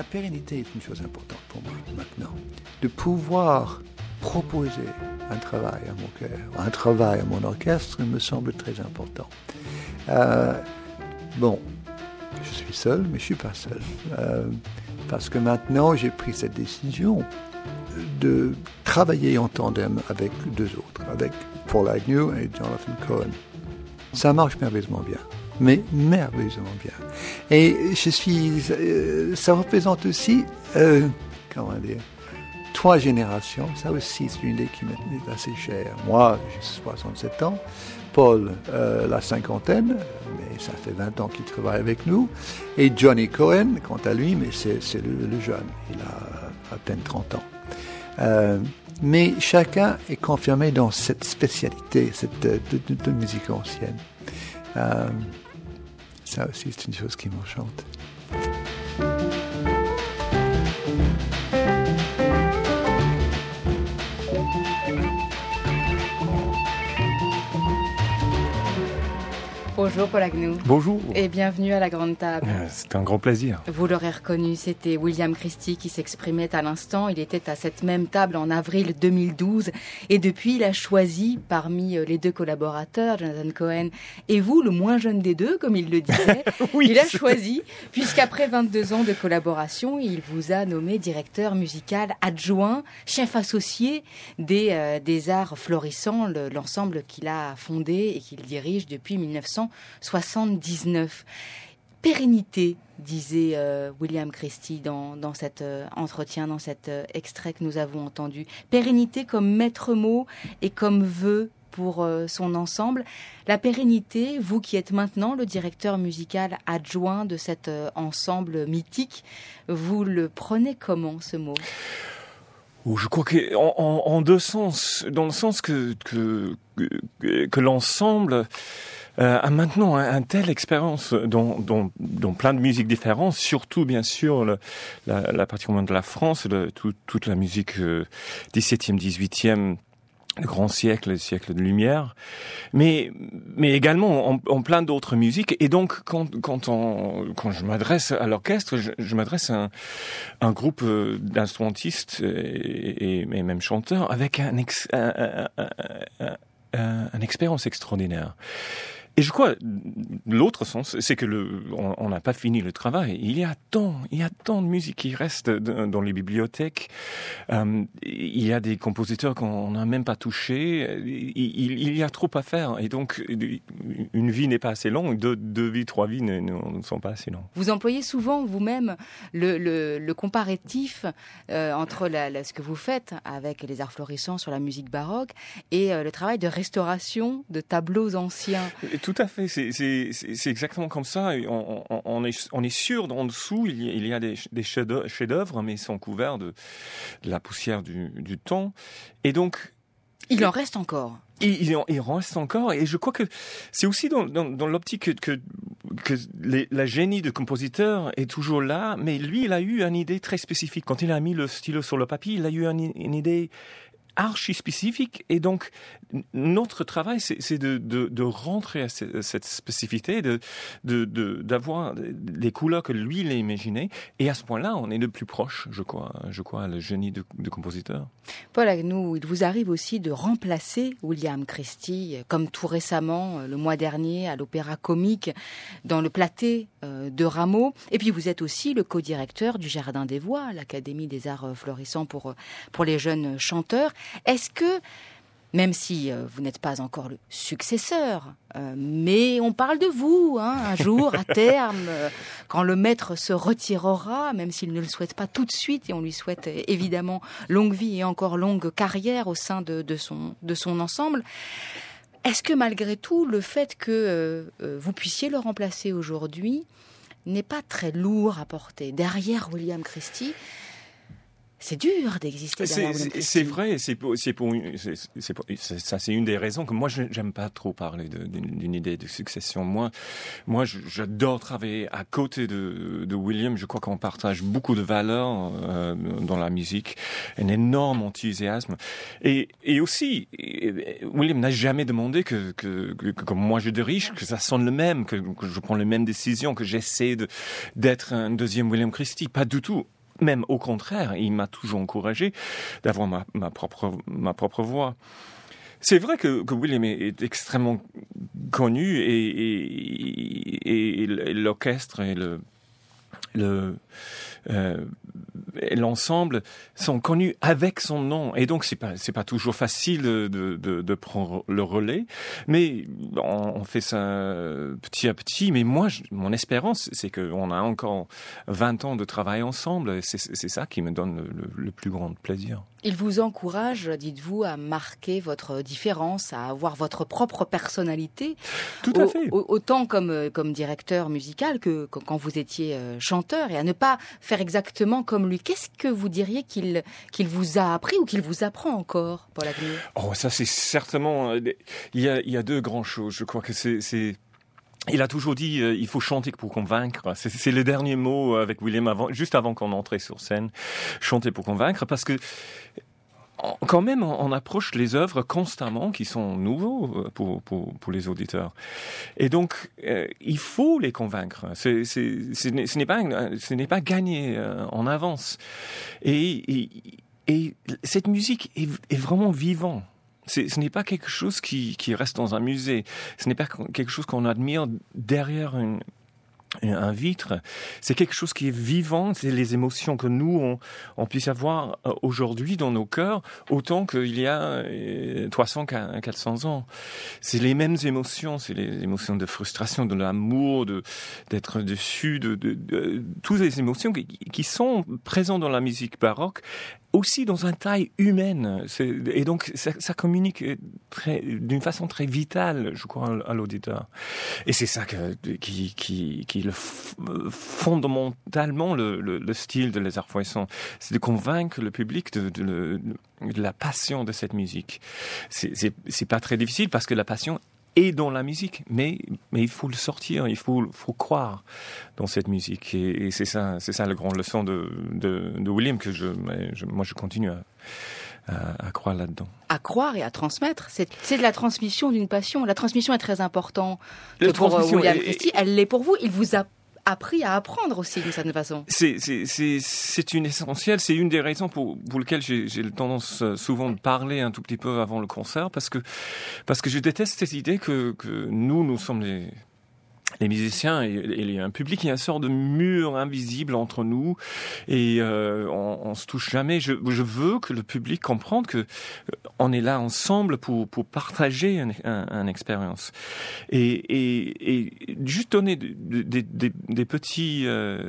la pérennité est une chose importante pour moi maintenant. De pouvoir proposer un travail à mon chœur, un travail à mon orchestre me semble très important. Bon, je suis seul, mais je ne suis pas seul. Parce que maintenant, j'ai pris cette décision de travailler en tandem avec deux autres, avec Paul Agnew et Jonathan Cohen. Ça marche merveilleusement bien, mais merveilleusement bien. Et ça représente aussi, comment dire, 3 générations. Ça aussi, c'est une idée qui m'est assez chère. Moi, j'ai 67 ans. Paul, la cinquantaine, mais ça fait 20 ans qu'il travaille avec nous. Et Johnny Cohen, quant à lui, mais c'est le jeune. Il a à peine 30 ans. Mais chacun est confirmé dans cette spécialité de musique ancienne. Ça aussi, c'est une chose qui m'enchante. Bonjour Paul Agnew. Bonjour. Et bienvenue à la Grande Table. C'est un grand plaisir. Vous l'aurez reconnu, c'était William Christie qui s'exprimait à l'instant. Il était à cette même table en avril 2012. Et depuis, il a choisi parmi les 2 collaborateurs, Jonathan Cohen et vous, le moins jeune des 2, comme il le disait. Oui, il a choisi, puisqu'après 22 ans de collaboration, il vous a nommé directeur musical adjoint, chef associé des Arts Florissants, l'ensemble qu'il a fondé et qu'il dirige depuis 1979. Pérennité, disait William Christie dans cet entretien, dans cet extrait que nous avons entendu. Pérennité comme maître mot et comme vœu pour son ensemble. La pérennité, vous qui êtes maintenant le directeur musical adjoint de cet ensemble mythique, vous le prenez comment, ce mot ? Je crois qu'en 2 sens, dans le sens que l'ensemble a maintenant une telle expérience dans plein de musiques différentes, surtout bien sûr la partie de la France, toute la musique 17e, 18e, le grand siècle, le siècle de lumière, mais également en plein d'autres musiques. Et donc, quand je m'adresse à l'orchestre, je m'adresse à un groupe d'instrumentistes et même chanteurs avec une expérience extraordinaire. Et je crois, l'autre sens, c'est que on n'a pas fini le travail. Il y a tant de musique qui reste dans les bibliothèques. Il y a des compositeurs qu'on n'a même pas touchés. Il y a trop à faire. Et donc, une vie n'est pas assez longue. 2 vies, 3 vies ne sont pas assez longues. Vous employez souvent vous-même le comparatif entre ce que vous faites avec les Arts Florissants sur la musique baroque et le travail de restauration de tableaux anciens. Tout à fait, c'est exactement comme ça. On est sûr d'en dessous, il y a des chefs-d'œuvre, mais ils sont couverts de la poussière du temps. Et donc, il en reste encore. Il en reste encore, et je crois que c'est aussi dans l'optique que la génie de compositeur est toujours là, mais lui, il a eu une idée très spécifique. Quand il a mis le stylo sur le papier, il a eu une idée archi spécifique, et donc notre travail c'est de rentrer à cette spécificité, d'avoir des couleurs que lui il a imaginées, et à ce point-là on est le plus proche, je crois le génie de compositeur. Paul Agnew, il vous arrive aussi de remplacer William Christie, comme tout récemment le mois dernier à l'Opéra Comique dans le Platé de Rameau, et puis vous êtes aussi le co-directeur du Jardin des Voix, l'Académie des Arts Florissants pour les jeunes chanteurs. Est-ce que, même si vous n'êtes pas encore le successeur, mais on parle de vous, un jour, à terme, quand le maître se retirera, même s'il ne le souhaite pas tout de suite, et on lui souhaite évidemment longue vie et encore longue carrière au sein de son ensemble, est-ce que malgré tout, le fait que vous puissiez le remplacer aujourd'hui n'est pas très lourd à porter ? Derrière William Christie, C'est dur d'exister derrière William Christie. C'est vrai, c'est une des raisons que moi j'aime pas trop parler d'une idée de succession. Moi, j'adore travailler à côté de William. Je crois qu'on partage beaucoup de valeurs dans la musique, un énorme enthousiasme, et aussi William n'a jamais demandé que comme moi je dirige, que ça sonne le même, que je prends les mêmes décisions, que j'essaie d'être un deuxième William Christie. Pas du tout. Même au contraire, il m'a toujours encouragé d'avoir ma propre voix. C'est vrai que William est extrêmement connu et l'orchestre et l'ensemble sont connus avec son nom, et donc c'est pas toujours facile de prendre le relais, mais on fait ça petit à petit. Mais moi, mon espérance, c'est qu'on a encore 20 ans de travail ensemble, et c'est ça qui me donne le plus grand plaisir. Il vous encourage, dites-vous, à marquer votre différence, à avoir votre propre personnalité. Tout à fait. Autant comme directeur musical que quand vous étiez chanteur, et à ne pas faire exactement comme lui. Qu'est-ce que vous diriez qu'il vous a appris ou qu'il vous apprend encore, Paul Agnew ? Oh, ça c'est certainement... Il y a deux grandes choses. Je crois que c'est... Il a toujours dit il faut chanter pour convaincre. C'est le dernier mot avec William juste avant qu'on entrait sur scène. Chanter pour convaincre, parce que quand même on approche les œuvres constamment qui sont nouveaux pour les auditeurs. Et donc il faut les convaincre. Ce n'est pas gagné en avance. Et cette musique est vraiment vivante. Ce n'est pas quelque chose qui reste dans un musée. Ce n'est pas quelque chose qu'on admire derrière un vitre. C'est quelque chose qui est vivant. C'est les émotions que nous, on puisse avoir aujourd'hui dans nos cœurs, autant qu'il y a 300, 400 ans. C'est les mêmes émotions. C'est les émotions de frustration, de l'amour, d'être déçu, de toutes les émotions qui sont présentes dans la musique baroque, aussi dans une taille humaine. Et donc, ça communique d'une façon très vitale, je crois, à l'auditeur. Et c'est ça qui est fondamentalement le style de Les Arcs-Feuillants. C'est de convaincre le public de la passion de cette musique. C'est pas très difficile parce que la passion est dans la musique, mais il faut le sortir, il faut croire dans cette musique, et c'est ça la grande leçon de William, que moi je continue à croire là-dedans. À croire et à transmettre, c'est de la transmission d'une passion. La transmission est très importante pour William Christie, elle l'est pour vous. Il vous a appris à apprendre aussi d'une certaine façon. C'est une essentielle, c'est une des raisons pour lesquelles j'ai le tendance souvent de parler un tout petit peu avant le concert, parce que je déteste cette idée que nous sommes les musiciens, et il y a un public, il y a une sorte de mur invisible entre nous, et on se touche jamais. Je veux que le public comprenne que on est là ensemble pour partager une expérience, et juste donner des petits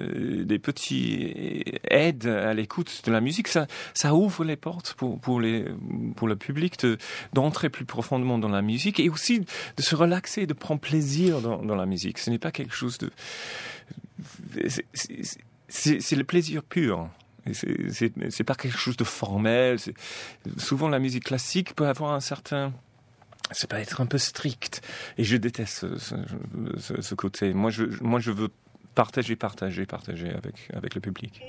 aides à l'écoute de la musique. Ça ouvre les portes pour le public d'entrer plus profondément dans la musique, et aussi de se relaxer, de prendre plaisir dans la musique. Ce n'est pas quelque chose de... C'est le plaisir pur. C'est pas quelque chose de formel. Souvent, la musique classique peut avoir un certain... Ça peut être un peu strict. Et je déteste ce côté. Moi, je veux partager avec le public.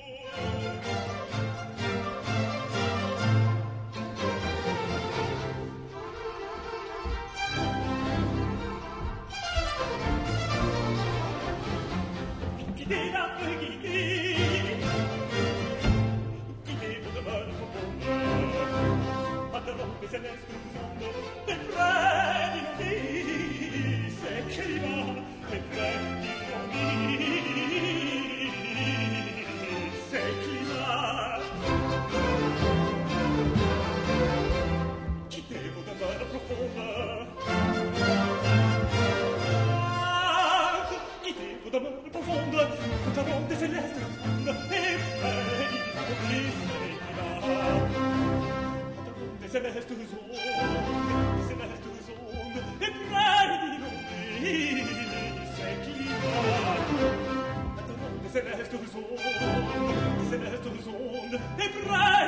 Céleste horizonde, des près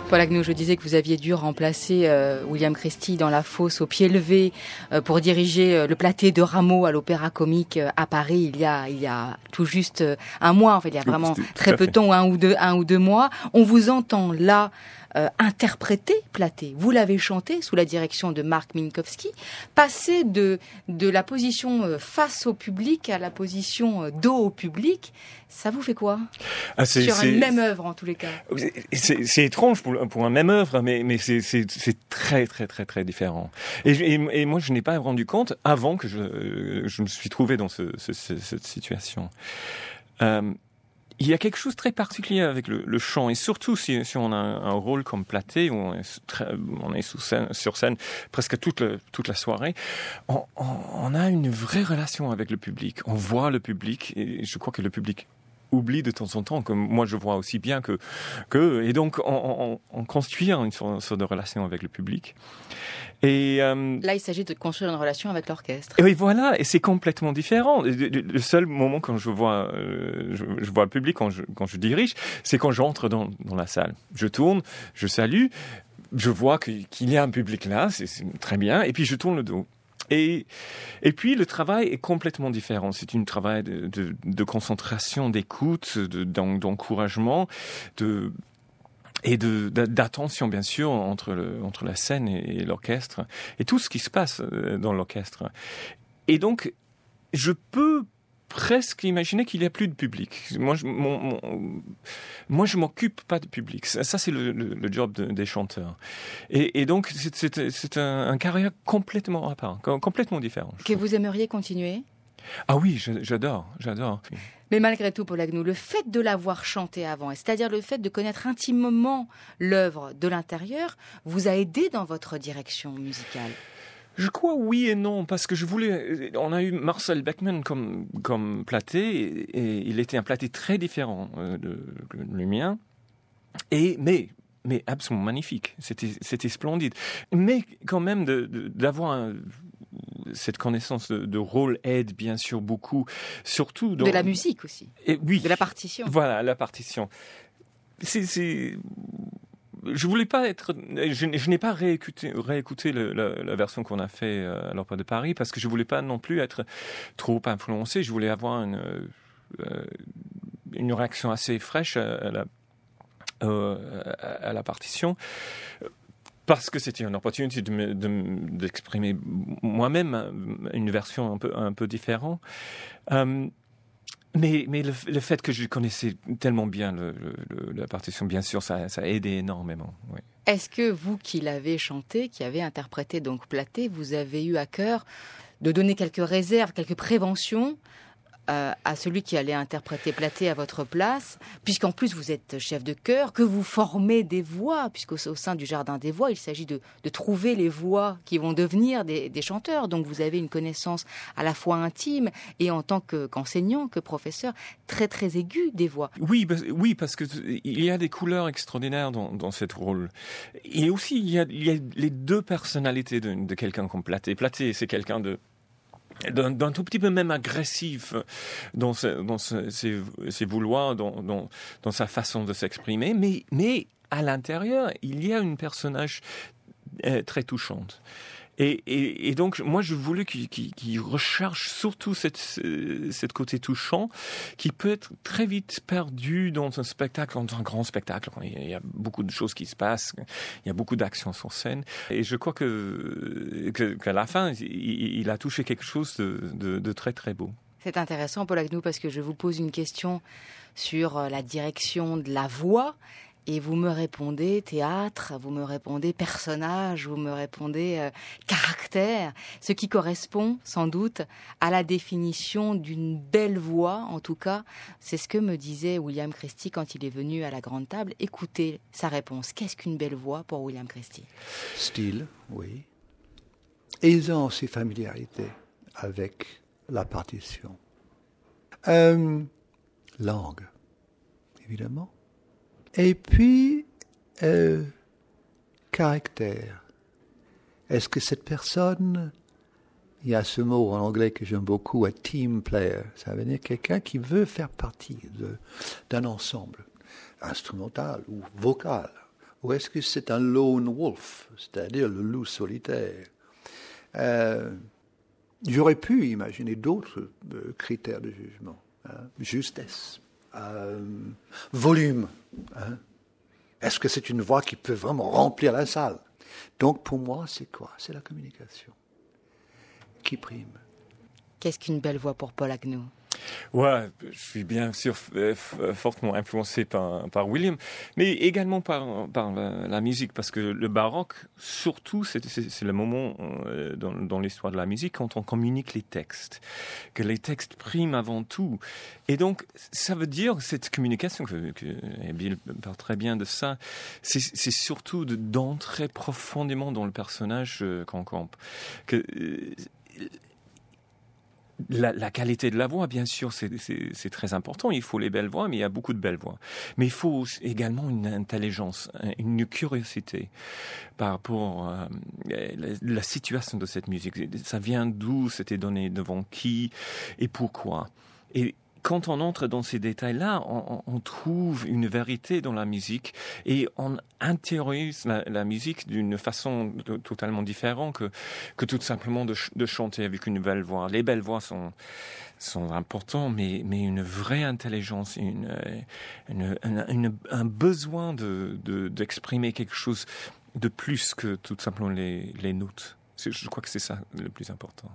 Paul Agnew, je disais que vous aviez dû remplacer William Christie dans La Fosse au pied levé pour diriger le Platé de Rameau à l'Opéra Comique à Paris il y a tout juste un mois. En fait, il y a vraiment très peu de temps, un ou deux mois. On vous entend là interpréter Platé. Vous l'avez chanté sous la direction de Marc Minkowski. Passer de la position face au public à la position dos au public, ça vous fait quoi sur une même œuvre en tous les cas? C'est étrange pour une même œuvre, mais c'est très très très très différent. Et moi je n'ai pas rendu compte avant que je me suis trouvé dans cette situation. Il y a quelque chose de très particulier avec le chant, et surtout si on a un rôle comme Platé, où on est sur scène presque toute la soirée, on a une vraie relation avec le public. On voit le public, et je crois que le public oublie de temps en temps, comme moi je vois aussi bien que et donc on construit une sorte de relation avec le public. Et là, il s'agit de construire une relation avec l'orchestre. Et oui, voilà, et c'est complètement différent. Le seul moment quand je vois le public, quand je dirige, c'est quand j'entre dans la salle. Je tourne, je salue, je vois qu'il y a un public là, c'est très bien, et puis je tourne le dos. Et puis le travail est complètement différent. C'est un travail de concentration, d'écoute, d'encouragement, et d'attention bien sûr entre la scène et l'orchestre et tout ce qui se passe dans l'orchestre. Et donc je peux presque imaginer qu'il n'y a plus de public. Moi je m'occupe pas de public. Ça c'est le job des chanteurs. Et donc c'est un carrière complètement à part, complètement différent. Que vous aimeriez continuer? Ah oui, j'adore. Mais malgré tout, Paul Agnew, le fait de l'avoir chanté avant, c'est-à-dire le fait de connaître intimement l'œuvre de l'intérieur, vous a aidé dans votre direction musicale? Je crois oui et non, parce que on a eu Marcel Beckmann comme Platé, et il était un Platé très différent de le mien, mais absolument magnifique. C'était splendide. Mais quand même d'avoir cette connaissance de rôle aide bien sûr beaucoup, surtout de la musique aussi. Oui. De la partition. Voilà, la partition. Je voulais pas je n'ai pas réécouté la version qu'on a fait à l'Opéra de Paris, parce que je voulais pas non plus être trop influencé. Je voulais avoir une réaction assez fraîche à la partition, parce que c'était une opportunité d'exprimer moi-même une version un peu différente. Mais le fait que je connaissais tellement bien la partition, bien sûr, ça a aidé énormément. Oui. Est-ce que vous qui l'avez chanté, qui avez interprété donc Platé, vous avez eu à cœur de donner quelques réserves, quelques préventions à celui qui allait interpréter Platé à votre place, puisqu'en plus vous êtes chef de chœur, que vous formez des voix, puisqu'au sein du Jardin des Voix, il s'agit de trouver les voix qui vont devenir des chanteurs. Donc vous avez une connaissance à la fois intime et en tant qu'enseignant, que professeur, très très aiguë des voix. Oui, parce que il y a des couleurs extraordinaires dans ce rôle. Et aussi il y a les deux personnalités de quelqu'un comme Platé. Platé, c'est quelqu'un d'un tout petit peu même agressif dans ses vouloirs, dans sa façon de s'exprimer, mais à l'intérieur, il y a une personnage très touchante. Et donc, moi, je voulais qu'il recherche surtout cette côté touchant, qui peut être très vite perdu dans un spectacle, dans un grand spectacle. Il y a beaucoup de choses qui se passent, il y a beaucoup d'actions sur scène. Et je crois qu'à la fin, il a touché quelque chose de très, très beau. C'est intéressant, Paul Agnew, parce que je vous pose une question sur la direction de la voix. Et vous me répondez théâtre, vous me répondez personnage, vous me répondez caractère, ce qui correspond sans doute à la définition d'une belle voix. En tout cas, c'est ce que me disait William Christie quand il est venu à la grande table. Écoutez sa réponse. Qu'est-ce qu'une belle voix pour William Christie? Style, oui. Et ils ont aussi familiarité avec la partition. Langue, évidemment. Et puis, caractère. Est-ce que cette personne, il y a ce mot en anglais que j'aime beaucoup, un team player, ça veut dire quelqu'un qui veut faire partie d'un ensemble, instrumental ou vocal, ou est-ce que c'est un lone wolf, c'est-à-dire le loup solitaire? J'aurais pu imaginer d'autres critères de jugement. Justesse, volume. Est-ce que c'est une voix qui peut vraiment remplir la salle? Donc pour moi, c'est quoi? C'est la communication qui prime. Qu'est-ce qu'une belle voix pour Paul Agnew? Ouais, je suis bien sûr fortement influencé par William, mais également par la musique, parce que le baroque, surtout, c'est le moment dans l'histoire de la musique quand on communique les textes, que les textes priment avant tout. Et donc, ça veut dire, cette communication, et Bill parle très bien de ça, c'est surtout d'entrer profondément dans le personnage qu'on campe. La qualité de la voix, bien sûr, c'est très important. Il faut les belles voix, mais il y a beaucoup de belles voix. Mais il faut également une intelligence, une curiosité par rapport à la situation de cette musique. Ça vient d'où? C'était donné devant qui? Et pourquoi? Et quand on entre dans ces détails-là, on trouve une vérité dans la musique et on intériorise la musique d'une façon totalement différente que tout simplement de chanter avec une belle voix. Les belles voix sont importantes, mais une vraie intelligence, un besoin d'exprimer quelque chose de plus que tout simplement les notes. Je crois que c'est ça le plus important.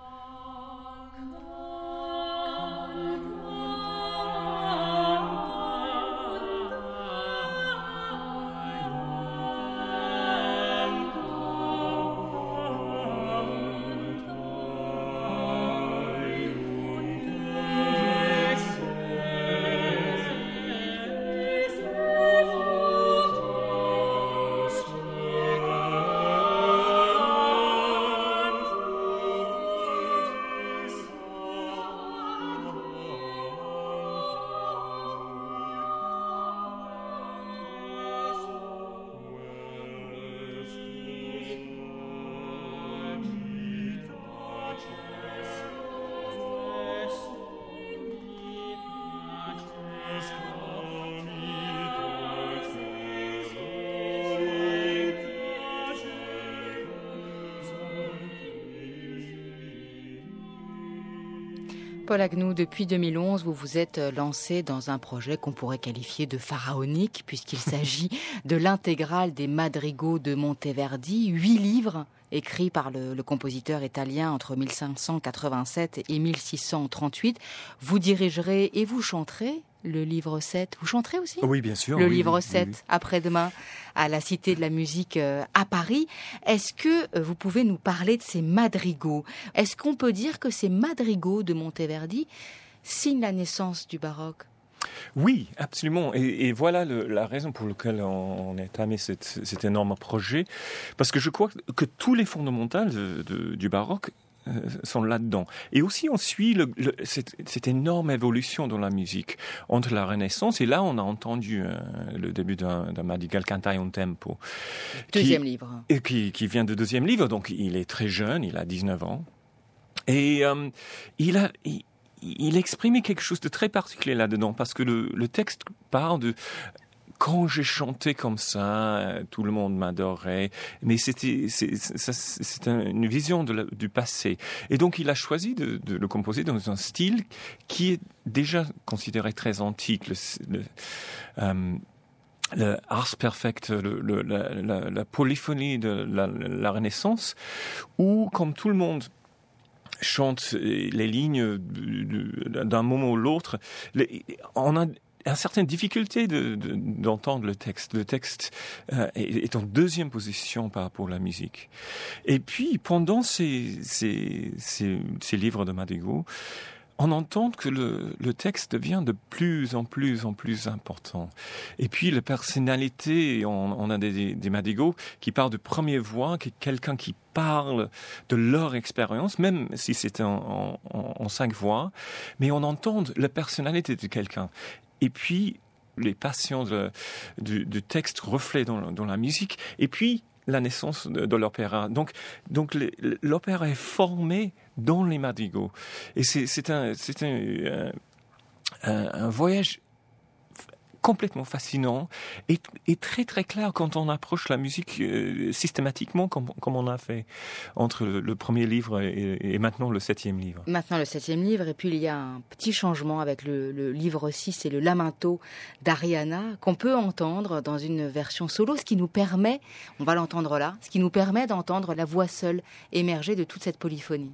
Paul Agnew, depuis 2011, vous vous êtes lancé dans un projet qu'on pourrait qualifier de pharaonique, puisqu'il s'agit de l'intégrale des madrigaux de Monteverdi, 8 livres écrits par le compositeur italien entre 1587 et 1638. Vous dirigerez et vous chanterez le livre 7. Vous chanterez aussi? Oui, bien sûr. Le livre 7, après-demain, à la Cité de la Musique à Paris. Est-ce que vous pouvez nous parler de ces madrigaux? Est-ce qu'on peut dire que ces madrigaux de Monteverdi signent la naissance du baroque? Oui, absolument. Et voilà la raison pour laquelle on a entamé cet énorme projet. Parce que je crois que tous les fondamentaux du baroque sont là-dedans. Et aussi, on suit cette énorme évolution dans la musique entre la Renaissance, et là, on a entendu le début d'un madrigal Cantai un tempo. Deuxième livre. Qui vient du deuxième livre, donc il est très jeune, il a 19 ans. Et il exprimait quelque chose de très particulier là-dedans, parce que le texte parle de... Quand j'ai chanté comme ça, tout le monde m'adorait. Mais c'est une vision du passé. Et donc, il a choisi de le composer dans un style qui est déjà considéré très antique. Le ars perfect, la polyphonie de la Renaissance, où, comme tout le monde chante les lignes d'un moment à l'autre, on a une certaine difficulté d'entendre le texte. Le texte est en deuxième position par rapport à la musique. Et puis, pendant ces livres de madrigaux, on entend que le texte devient de plus en plus important. Et puis, la personnalité, on a des madrigaux qui parlent de première voix, quelqu'un qui parle de leur expérience, même si c'est en 5 voix, mais on entend la personnalité de quelqu'un. Et puis, les passions du texte reflètent dans la musique. Et puis, la naissance de l'opéra. Donc l'opéra est formé dans les madrigaux. Et c'est un voyage complètement fascinant et très très clair quand on approche la musique systématiquement comme on a fait entre le premier livre et maintenant le 7e livre. Maintenant le 7e livre, et puis il y a un petit changement avec le livre 6 et le Lamento d'Ariana qu'on peut entendre dans une version solo, ce qui nous permet, on va l'entendre là, ce qui nous permet d'entendre la voix seule émerger de toute cette polyphonie.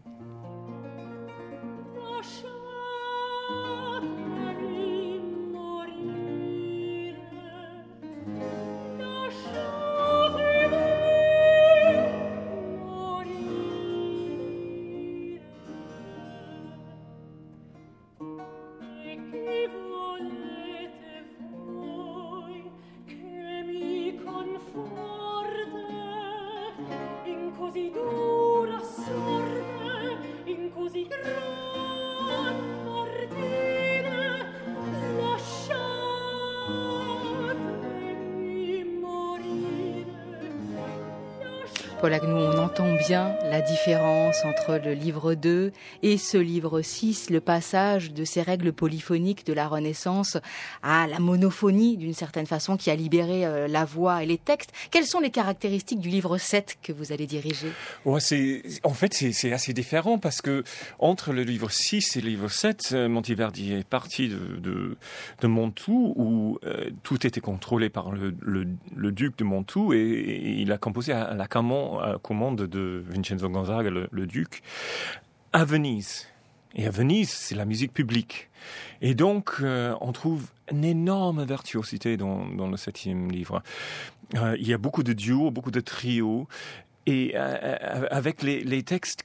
Paul Agnew, on entend bien la différence entre le livre 2 et ce livre 6, le passage de ces règles polyphoniques de la Renaissance à la monophonie, d'une certaine façon, qui a libéré la voix et les textes. Quelles sont les caractéristiques du livre 7 que vous allez diriger ? Ouais, c'est assez différent parce que entre le livre 6 et le livre 7, Monteverdi est parti de Montou où tout était contrôlé par le duc de Montou et il a composé à la commande de Vincenzo Gonzaga, le duc, à Venise. Et à Venise, c'est la musique publique. Et donc, on trouve une énorme virtuosité dans le 7e livre. Il y a beaucoup de duos, beaucoup de trios, et avec les textes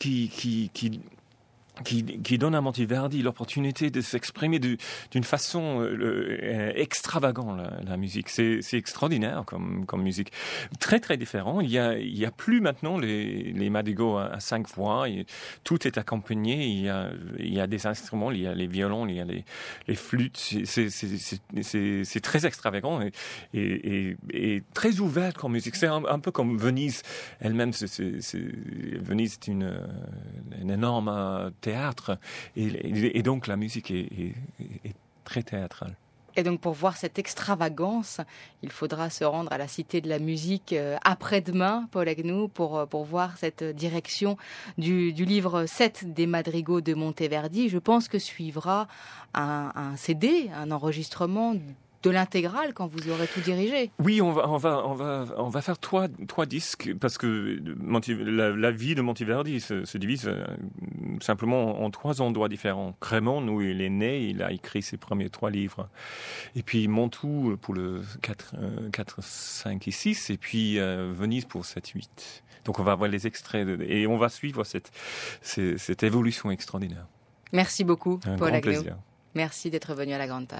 qui donne à Monteverdi l'opportunité de s'exprimer d'une façon extravagante, la musique. C'est extraordinaire comme musique. Très, très différent. Il y a plus maintenant les madrigaux à 5 voix. Tout est accompagné. Il y a des instruments, il y a les violons, il y a les flûtes. C'est très extravagant et très ouvert comme musique. C'est un peu comme Venise elle-même. Venise est une énorme théâtre et donc la musique est très théâtrale. Et donc pour voir cette extravagance, il faudra se rendre à la Cité de la Musique après-demain, Paul Agnew, pour voir cette direction du livre 7 des madrigaux de Monteverdi. Je pense que suivra un CD, un enregistrement de l'intégrale quand vous aurez tout dirigé. Oui, on va faire trois disques parce que la vie de Monteverdi se divise simplement en 3 endroits différents. Crémone, où il est né, il a écrit ses premiers 3 livres. Et puis Montou pour le 4, 5 et 6, et puis Venise pour 7, 8. Donc on va voir les extraits et on va suivre cette évolution extraordinaire. Merci beaucoup, Paul Agnew. Plaisir. Merci d'être venu à la Grande Table.